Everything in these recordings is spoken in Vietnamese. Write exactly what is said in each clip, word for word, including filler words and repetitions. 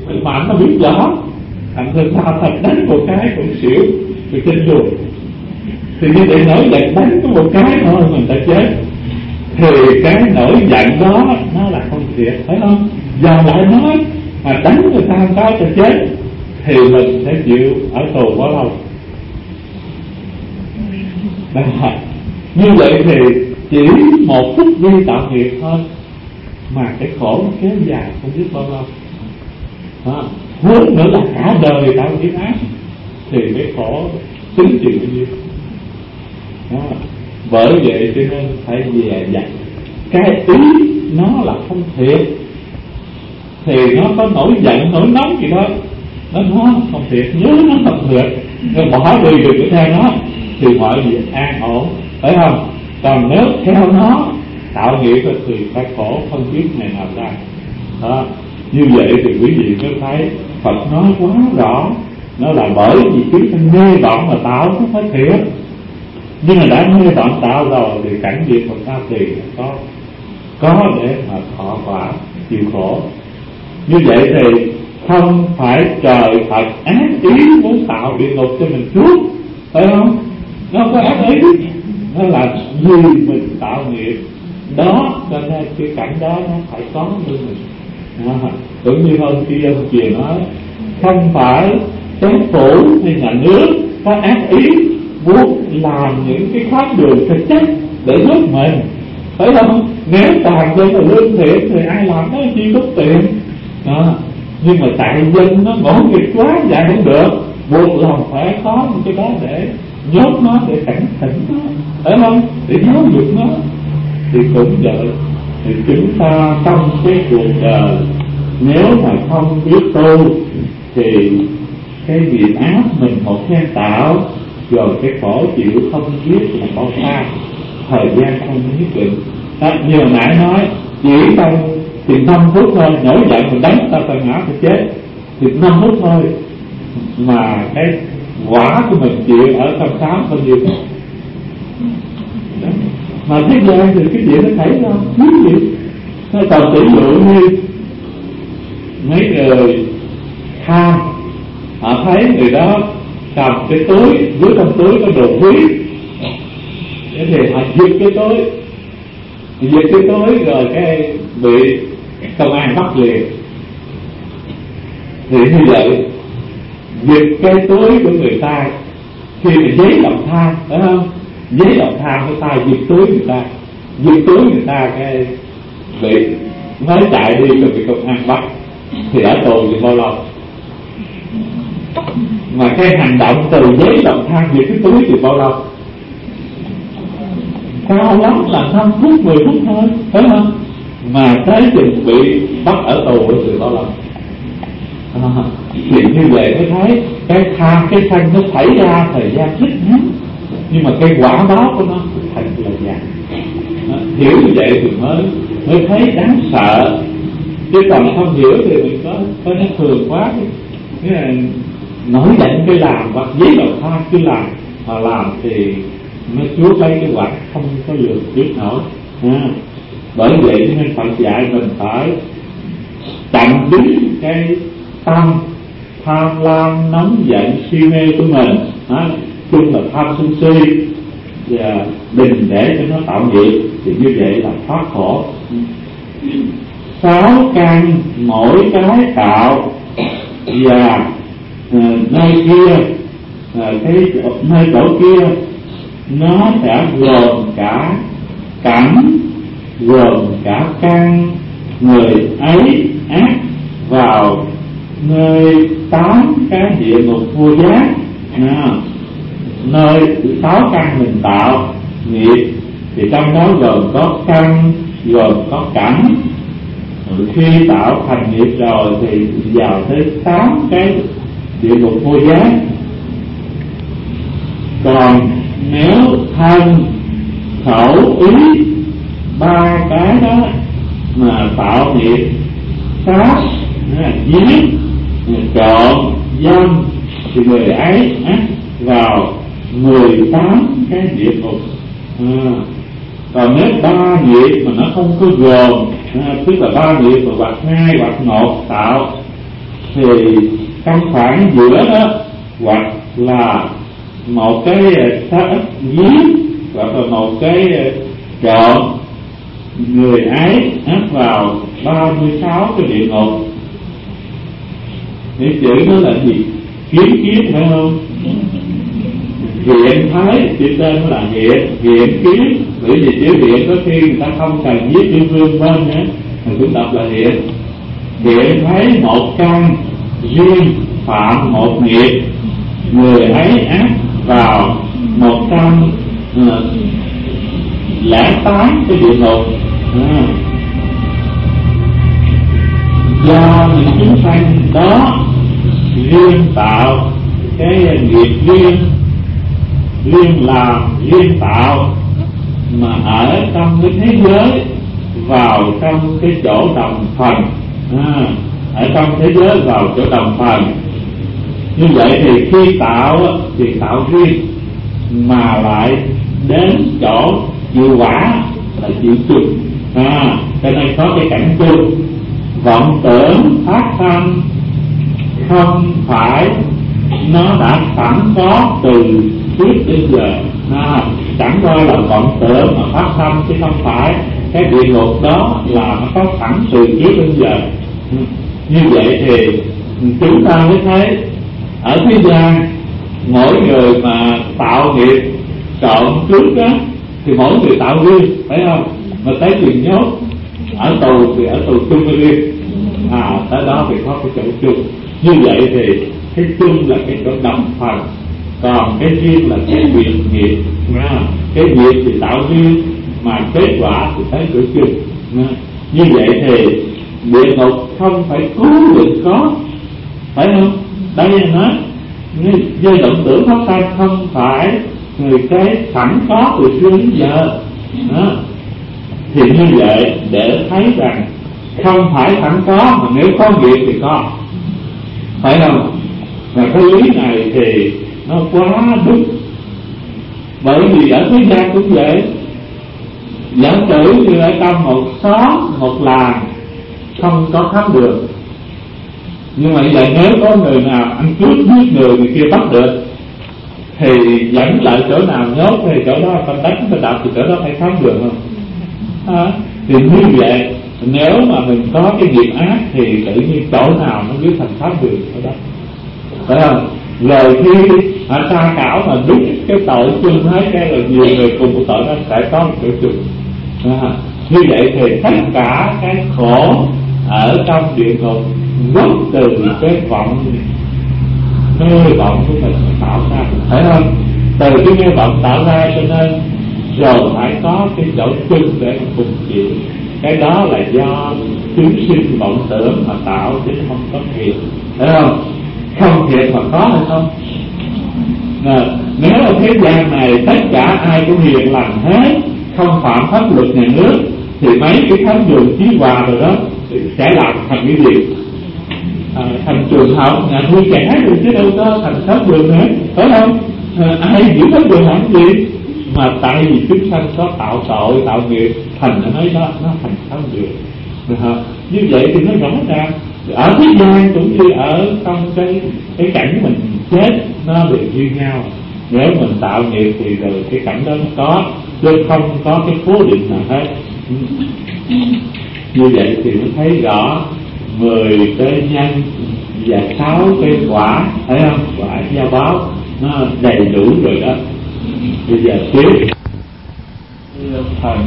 mà anh nó biết rõ, anh thường sao thật đánh một cái cũng xỉu rồi chết luôn. Thì như vậy nổi giận đánh có một cái thôi mình đã chết, thì cái nổi giận đó nó là không thiệt, phải không? Giờ lại nói mà đánh người ta một cái cho chết thì mình sẽ chịu ở tù bao lâu? Đó. Như vậy thì chỉ một phút giây tạo nghiệp thôi mà cái khổ nó kéo dài không biết bao lâu. Đó. Hơn nữa là cả đời tạo nghiệp ác thì cái khổ tính chịu bao nhiêu. Đó. Bởi vậy cho nên phải dè dặt. Cái ý nó là không thiệt thì nó có nổi giận nổi nóng gì đó, nó nó không thiệt, nhớ nó không thiệt, nên bỏ đi được cái theo nó thì mọi việc an ổn, phải không? Còn nếu theo nó tạo nghiệp thì phải khổ không biết ngày nào ra. Đó. Như vậy thì quý vị mới thấy Phật nói quá rõ, nó là bởi vì chúng ta mê vọng mà tạo nó phải thiệt. Nhưng mà đã mê vọng tạo rồi thì cảnh việc của ta thì có có để mà thọ quả chịu khổ. Như vậy thì không phải trời Phật ác ý muốn tạo địa ngục cho mình trước, phải không? Nó có ác ý, nó là vì mình tạo nghiệp đó, cho nên cái cảnh đó nó phải có như mình. À, cũng như hôm kia ông Kiều nói, không phải chính phủ hay nhà nước có ác ý muốn làm những cái pháp đường thực chất để giúp mình, phải không? Nếu toàn dân là lương thiện thì ai làm nó chi có tiền. À, nhưng mà tại dân nó ngỗ nghịch quá, vậy không được, buộc lòng phải có một cái đó để nhốt nó, để cảnh tỉnh nó, phải không? Để giáo dục nó. Thì cũng vậy, thì chúng ta trong cái cuộc đời nếu mà không biết tu thì cái nghiệp ác mình một phen tạo rồi cái khổ chịu không biết là bao xa, thời gian không nhất định. Đó, như hồi nãy nói chỉ trong thì năm phút thôi, nổi giận mình đánh ta ta ngã ta chết thì năm phút thôi mà cái quả của mình chịu ở trong sáu bao nhiêu. Mà thế gian thì cái chuyện nó xảy ra thiếu gì. Nó còn tỷ dụ như mấy người tham, họ thấy người đó cầm cái túi, dưới trong túi có đồ quý, thế thì họ giật cái túi, giật cái túi rồi cái bị công an bắt liền. Thì như vậy giật cái túi của người ta khi mà giấy lòng tham, phải không? Giấy lòng tham người ta giật túi người ta, giật túi người ta cái bị mới chạy đi rồi bị công an bắt thì ở tù thì bao lâu? Mà cái hành động từ giấy lòng tham giật cái túi thì bao lâu? Cao lắm là năm phút mười phút thôi, phải không? Mà tới chừng bị bắt ở tù thì bao lâu? À, thì như vậy mới thấy cái tham cái sân nó xảy ra thời gian rất ngắn, nhưng mà cái quả báo của nó thật là dài. À, hiểu như vậy thì mới mới thấy đáng sợ, chứ còn không hiểu thì mình có có nó thường quá, cái là nổi giận cái làm hoặc giấy đầu tham cứ làm mà làm thì nó chúa lấy cái quả không có lường biết nổi. À, bởi vậy nên Phật dạy mình phải chặn đứng cái tâm tham lam nóng giận si mê của mình, à, chung là tham sân si, và đừng để cho nó tạo nghiệp, thì như vậy là thoát khổ. Sáu căn mỗi cái tạo và uh, nơi kia uh, cái nơi chỗ kia nó sẽ gồm cả cảnh, gồm cả căn, người ấy ác vào nơi tám cái địa ngục vô giác. À, nơi sáu căn mình tạo nghiệp thì trong đó gồm có căn, gồm có cảnh. Rồi khi tạo thành nghiệp rồi thì vào tới tám cái địa ngục vô giác. Còn nếu thân, khẩu, ý ba cái đó mà tạo nghiệp sát, giết, trộm, dâm thì người ấy ác vào mười tám cái địa ngục. À, còn nếu ba nghiệp mà nó không có gồm, à, tức là ba nghiệp mà hoặc hai hoặc một tạo thì trong khoảng giữa đó hoặc là một cái xác ấp giếng hoặc là một cái trộn, người ấy áp vào ba mươi sáu cái địa ngục. Cái chữ đó là gì? Kiến kiến phải không? Hiện thái, chữ tên nó là hiện, hiện kiến. Bởi vì chữ hiện có khi người ta không cần viết chữ vương bên nữa, mình cũng đọc là hiện. Hiện thấy một căn duyên phạm một nghiệp, người ấy áp vào một trăm uh, lẻ tám cái địa ngục. À, do những chúng sanh đó riêng tạo cái nghiệp riêng, riêng làm, riêng tạo, mà ở trong cái thế giới vào trong cái chỗ đồng phần, à, ở trong thế giới vào chỗ đồng phần. Như vậy thì khi tạo thì tạo riêng, mà lại đến chỗ chịu quả là chịu chung. À, cho nên có cái cảnh chung. Vọng tưởng phát sanh không phải nó đã sẵn có từ trước đến giờ. À, chẳng qua là vọng tưởng mà phát sanh, chứ không phải cái địa ngục đó là nó có sẵn từ trước đến giờ. Như vậy thì chúng ta mới thấy ở thế gian mỗi người mà tạo nghiệp trộn trước á thì mỗi người tạo riêng, phải không? Mà tới quyền nhốt ở tù thì ở tù chung với riêng, à tới đó thì có cái chỗ chung. Như vậy thì cái chung là cái chỗ đồng phần, còn cái riêng là cái việc nghiệp. Cái nghiệp thì tạo riêng, mà kết quả thì tới chỗ chung. Như vậy thì địa ngục không phải cứu được có, phải không? Đây là nói với động tưởng phát sanh không phải người cái sẵn có từ xưa đến giờ. Đó. Thì như vậy để thấy rằng không phải sẵn có, mà nếu có nghiệp thì có, phải không? Và cái lý này thì nó quá đúng. Bởi vì ở thế gian cũng vậy, giả sử như ở trong một xóm, một làng không có khám đường, nhưng mà vậy nếu có người nào ăn cướp giết người, người kia bắt được thì dẫn lại chỗ nào nhốt thì chỗ đó ta đánh ta đạp thì chỗ đó phải khám đường không? À, thì như vậy nếu mà mình có cái nghiệp ác thì tự nhiên chỗ nào nó biến thành khám đường ở đó, phải không? Rồi khi ở tra khảo mà đúng cái tội chung hết cái là nhiều người cùng một tội đó sẽ có một chỗ chung. À, như vậy thì tất cả cái khổ ở trong địa ngục gốc từ cái vọng, mê vọng của mình tạo ra, phải không? Từ cái mê vọng tạo ra cho nên rồi phải có cái chỗ chung để mà cùng chịu. Cái đó là do chúng sinh vọng tưởng mà tạo, chứ không có thiệt, phải không? Không thiệt mà có hay không? Nè, nếu ở thế gian này tất cả ai cũng hiền lành hết, không phạm pháp luật nhà nước, thì mấy cái thánh đường chí hòa rồi đó sẽ làm thành cái gì? À, thành trường học, nhà nuôi trẻ rồi chứ đâu có thành pháp đường nữa, phải không? À, ai giữ pháp đường làm gì? Mà tại vì chúng sanh có tạo tội, tạo nghiệp, thành nó nói đó, nó thành pháp đường. Như vậy thì nó rõ ràng ở thế gian cũng như ở trong cái cái cảnh mình chết nó đều như nhau. Nếu mình tạo nghiệp thì rồi cái cảnh đó nó có, chứ không có cái cố định nào hết. Như vậy thì nó thấy rõ mười cái nhân và sáu cái quả, thấy không? Quả giao báo nó đầy đủ rồi đó. Bây giờ tiếp thần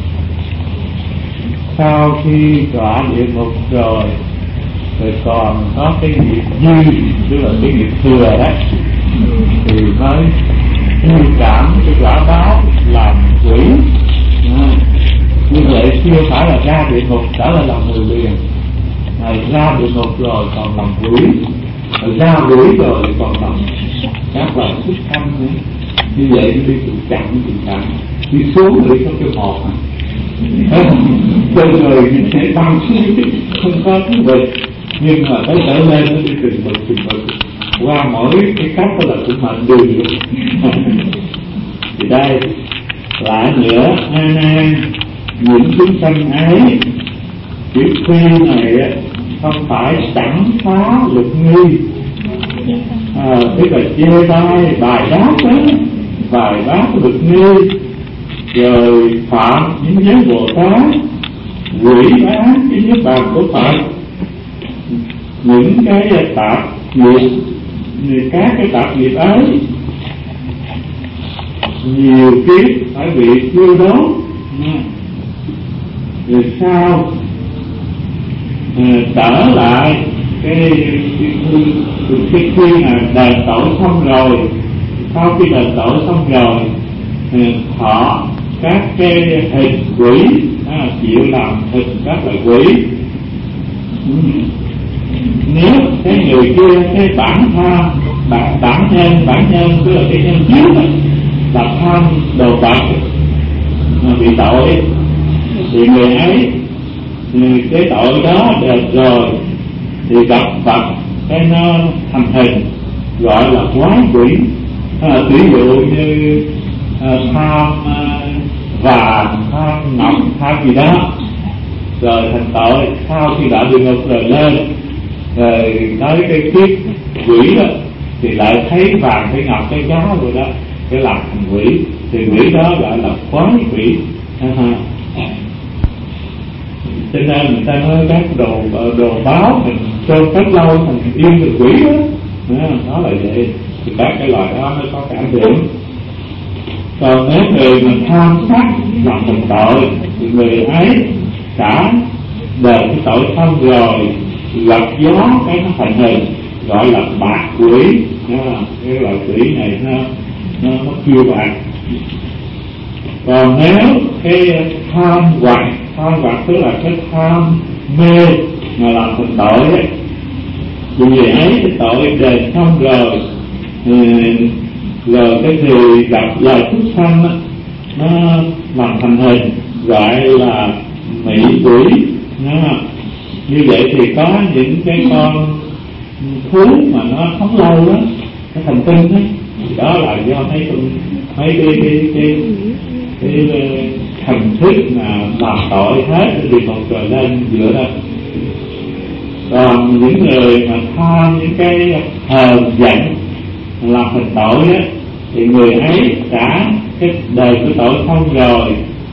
sau khi đọa địa ngục rồi rồi còn có cái nghiệp dư, tức là cái nghiệp thừa đó, thì mới nuôi cảm cái quả báo làm quỷ. À, như vậy chưa phải là ra địa ngục trở lại làm người liền, mà ra địa ngục rồi còn làm quỷ, rồi ra quỷ rồi còn làm các loại thức ăn nữa. Như vậy đi từ chậm từ chậm đi xuống đi có cái một à. Cho người mình sẽ tăng xuống không có thứ việc, nhưng mà tới trở lên nó đi từng bậc từng bậc qua mỗi cái cách đó là cũng mạnh đường luôn. Thì đây lại nữa, A Nan, những chúng sanh ấy chữ phi này á không phải chẳng phá luật nghi, à, tức là chê bai bài đáp đó, bài đáp luật nghi, rồi phạm những giới Bồ Tát, quỷ bán cái giới bàn của Phật, những cái tạp nghiệp, các cái tạp nghiệp ấy nhiều kiếp phải bị thiêu đốt. Rồi sao à, trở lại cái cái khi mà đền tội xong rồi, sau khi đền tội xong rồi họ các cái hình quỷ, à, chịu làm hình các loại quỷ. Nếu cái người kia cái bản tham, bản, bản nhân bản nhân tức là cái nhân trước này, là tham đồ vật mà bị tội, thì người ấy thì cái tội đó được rồi thì gặp Phật cái nó thành hình gọi là quái quỷ. À, ví dụ như à, tham à, vàng, tham ngọc, tham gì đó, rồi thành tội sau khi đã được ngục rồi lên, rồi tới cái kiếp quỷ đó thì lại thấy vàng thấy ngọc cái giá rồi đó, cái làm thành quỷ, thì quỷ đó gọi là quái quỷ. Cho nên người ta nói các đồ đồ báo mình cho cách lâu mình yêu được quỷ đó, nó là vậy. Thì các cái loại đó mới có cảm tưởng. Còn nếu người mình tham sắc làm thành tội thì người ấy đã đền cái tội xong rồi gặp gió cái nó thành hình gọi là bạc quỷ. Cái loại quỷ này nó nó, nó kêu bạc. Còn nếu cái tham hoặc tham hoặc tức là cái tham mê mà làm thành tội ấy, thì người ấy cái tội đền xong rồi rồi cái thì gặp loài súc sanh đó, nó làm thành hình gọi là mỹ quỷ. Như vậy thì có những cái con thú mà nó sống lâu đó, cái thần kinh đó, đó là do mấy mấy cái cái cái cái, cái thần thức mà làm tội hết thì một trời lên dựa đó. Còn những người mà tham những cái hờn giận làm thành tội đó thì người ấy đã cái đời của tội xong rồi,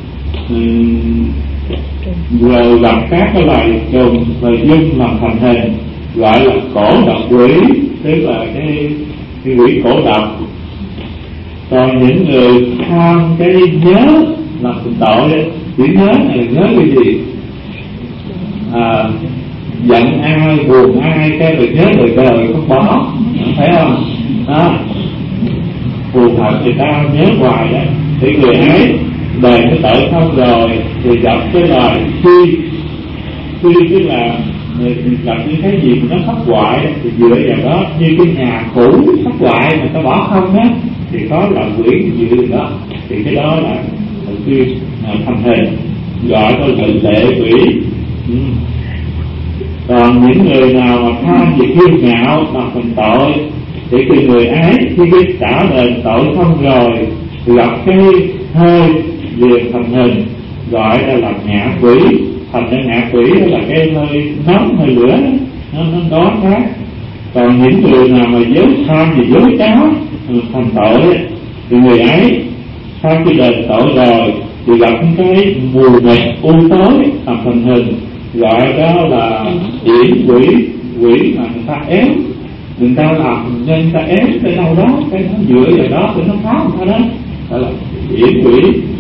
rồi gặp các cái loài trùng và dung làm thành hình gọi là cổ độc quỷ, tức là cái cái quỷ cổ độc. Còn những người tham cái nhớ làm thành tội đấy, chỉ nhớ này nhớ cái gì, à, giận ai buồn ai cái rồi nhớ đời đời không bỏ, phải không? Đó, phù hợp người ta nhớ hoài đó. Thì người ấy đền cái tội xong rồi thì gặp cái loài suy suy tức là gặp những cái gì mà nó thất hoại thì dựa vào đó, như cái nhà cũ thất hoại mà ta bỏ không á thì có là quỷ dựa vào đó, thì cái đó là thường xuyên thành hình gọi là lệ quỷ. Ừ. Còn những người nào mà tham về kiêu ngạo làm thành tội thì cái người ấy khi biết trả đền tội xong rồi thì gặp cái hơi liền thành hình gọi là làm ngạ quỷ. Thành ra ngạ quỷ đó là cái hơi nóng hơi lửa nó nó đó khác. Còn những người nào mà dối tham thì dối cáo thành tội ấy, thì người ấy sau khi đền tội rồi thì gặp cái mù mịt u tối làm thành hình gọi đó là yểm quỷ. Quỷ mà người ta ép, người ta làm nhân người ta ép tới đâu đó cái nó dựa vào đó thì nó phá người ta đó, gọi là yểm quỷ.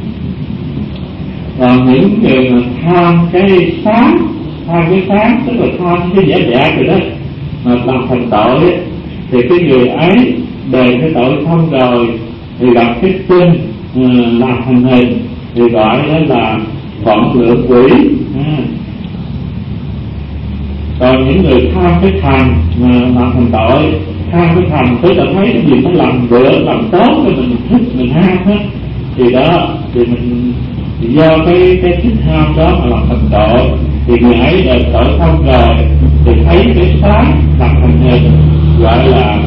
Còn những người mà tham cái sáng, tham cái sáng tức là tham cái giả dạ rồi đó mà làm thành tội ấy, thì cái người ấy đền cái tội xong rồi thì gặp cái tinh uh, làm thành hình thì gọi đó là vọng lượng quỷ. À. Còn những người tham cái thành mà làm thành tội, tham cái thành tức là thấy cái gì nó làm bữa làm tốt cho mình thích mình ham hết, thì đó thì mình thì do cái cái thích ham đó mà làm thành tội, thì người ấy đền tội xong rồi thì thấy cái sáng làm thành hình gọi là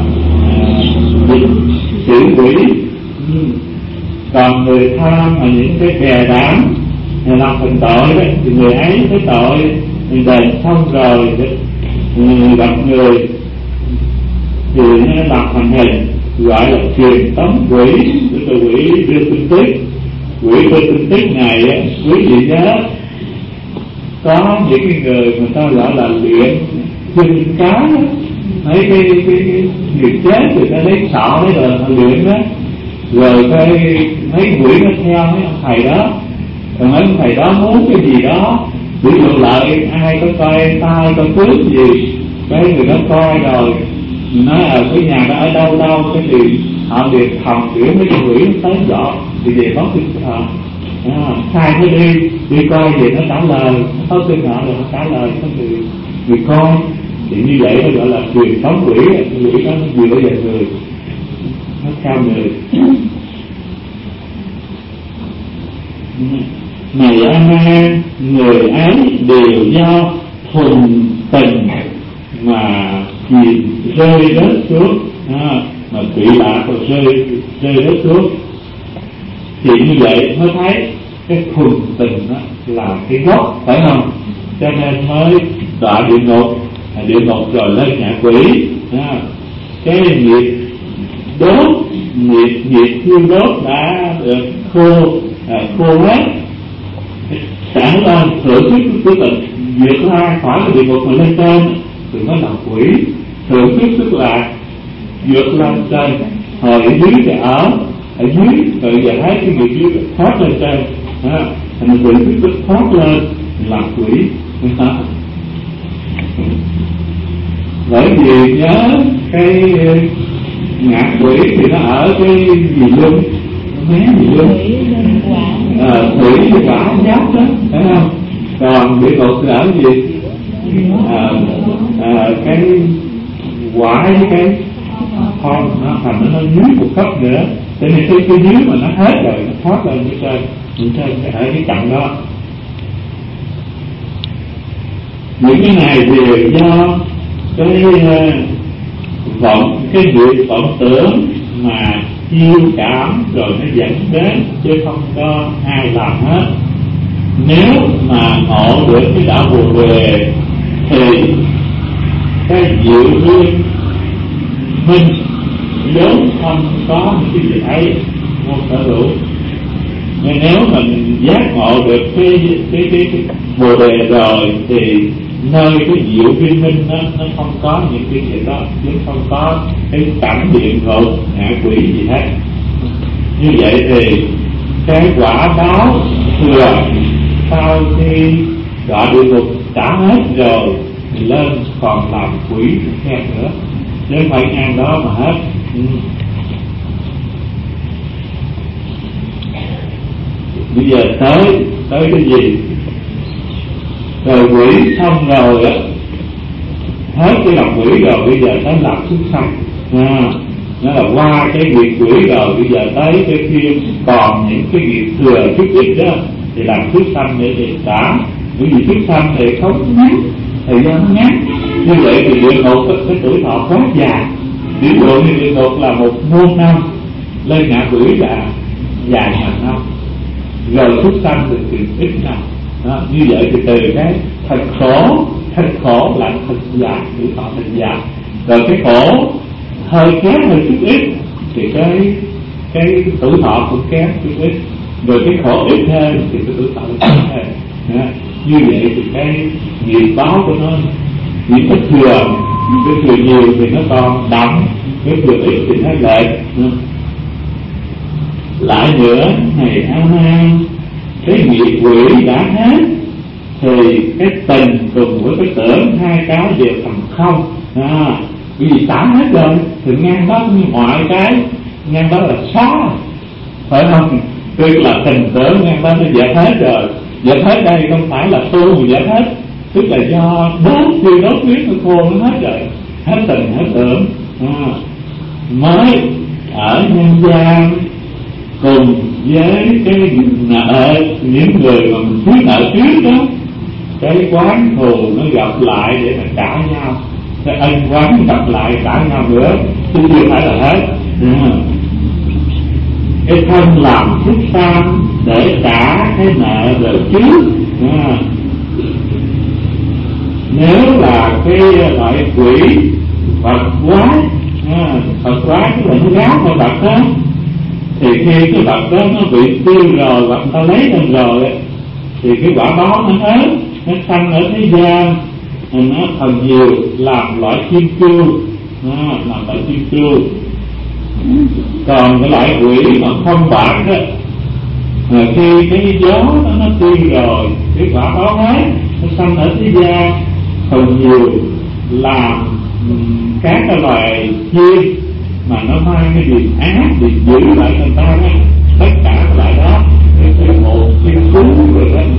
chữ uh, quỷ. Ừ. Còn người tham mà những cái bè đám làm thành tội đó, thì người ấy cái tội thì đền xong rồi gặp người thì nó làm thành hình gọi là truyền tống quỷ, tức là quỷ đưa tin tức. Quỷ đưa tin tức này á, quý vị nhớ có những cái người mà ta gọi là luyện chân cá, mấy cái cái, cái người chết người ta lấy sọ lấy rồi họ luyện đó, rồi cái mấy quỷ nó theo mấy ông thầy đó, rồi mấy ông thầy đó muốn cái gì đó, ví dụ lại ai có coi tai coi tướng gì, cái người đó coi rồi nói ở cái nhà đó ở đâu đâu, cái gì họ liền thầm kiểu mấy cái quỷ nó tới dọ thì về báo tin cho họ. À, sai mới đi đi coi gì nó trả lời, nó có tin họ rồi nó trả lời có người người coi, thì như vậy nó gọi là truyền tống quỷ. Quỷ đó nó vừa về người, nó cao người. Này A người ấy đều do thuần tình mà chìm rơi đất xuống, à, mà bị lạc rồi rơi rơi đất xuống. Thì như vậy mới thấy cái thuần tình đó là cái gốc, phải không? Cho nên mới đọa địa ngục, địa ngục rồi lên ngạ quỷ. À, cái nghiệp đốt, nghiệp nghiệp thiêu đốt đã được khô à, khô hết, sản lên thượng tiếp tức là vượt ra khỏi cái địa ngục mà lên trên thì nó là quỷ. Thượng tiếp tức là vượt lên trên, hồi ở dưới thì ở ở dưới, rồi giờ thấy cái người dưới thoát lên trên, à, thành thượng tiếp tức thoát lên là quỷ. Bởi vì nhớ cái ngạ quỷ thì nó ở cái gì luôn, mé gì luôn, à, thủy thì quả giáp đó, phải không? Còn địa ngục thì ở gì? À, à, cái quả với cái con nó thành nó dưới một cấp nữa, cho nên cái cái dưới mà nó hết rồi nó thoát lên cái trên, cái trên ở cái chặng đó. Những cái này đều do cái uh, vọng, cái nghiệp vọng tưởng mà chiêu cảm rồi nó dẫn đến, chứ không có ai làm hết. Nếu mà ngộ được cái đạo Bồ Đề thì cái diệu duyên minh vốn không có những cái gì ấy, không sở hữu. Nhưng nếu mình giác ngộ được cái cái cái, cái Bồ Đề rồi thì nơi cái diệu viên minh đó, nó không có những cái gì đó, chứ không có cái cảnh địa ngục ngạ quỷ gì hết. Như vậy thì cái quả báo thừa sau khi đọa địa ngục trả hết rồi thì lên còn làm quỷ thêm nữa, chứ không phải ngang đó mà hết. Ừ. Bây giờ tới tới cái gì? Rồi quỷ xong rồi á, hết cái làm quỷ rồi, bây giờ tới làm súc sanh. À, nó là qua cái nghiệp quỷ rồi, bây giờ tới cái kia còn những cái nghiệp thừa chút ít đó thì làm súc sanh để để trả. Bởi vì súc sanh thì không ngắn, thời gian nó ngắn. Như vậy thì địa ngục cái, cái tuổi thọ quá dài. Ví dụ như địa ngục là một muôn năm, lên ngạ quỷ là dài ngàn năm, rồi súc sanh thì tiền ít năm. Đó, như vậy thì từ cái thật khổ, thật khổ là thật dài, tuổi thọ thật dài. Rồi cái khổ hơi kém hơn chút ít thì cái cái tuổi thọ cũng kém chút ít. Rồi cái khổ ít hơn thì cái tuổi thọ cũng kém hơn. Đó, như vậy thì cái nghiệp báo của nó, những cái thừa, cái thừa nhiều thì nó còn đậm, cái thừa ít thì nó lệch. Lại nữa, này A-nan, cái nghiệp quỷ đã hết thì cái tình cùng với cái tưởng hai cái đều thành không. À, bởi vì xả hết rồi thì ngang đó như mọi cái, ngang đó là xóa, phải không? Tức là tình tưởng ngang đó nó dẹp hết rồi. Dẹp hết đây không phải là tu mà dẹp hết, tức là do đốt khi đốt huyết nó khô nó hết rồi, hết tình hết tưởng. À, mới ở nhân gian cùng với cái nợ, những người mà mình thiếu nợ trước đó, cái quán thù nó gặp lại để mà trả nhau, cái ân quán gặp lại trả nhau nữa, chứ chưa phải là hết. À, cái thân làm phúc san để trả cái nợ đời trước. À, Nếu là cái loại quỷ vật quái, à, vật quái tức là nó gáo con vật đó, thì khi cái vật đó nó bị tiêu rồi hoặc ta lấy lên rồi thì cái quả báo nó hết, nó sanh ở thế gian, nó phần nhiều làm loại chim chu, à, làm loại chim chu. Còn cái loại quỷ mà không bạc đó, à, khi cái gió đó nó tiêu rồi cái quả báo hết, nó sanh ở thế gian, phần nhiều làm các cái loài chim mà nó mang cái điềm ác, điềm dữ lại người ta đó, tất cả các loại đó cái hồn chim cú rồi đó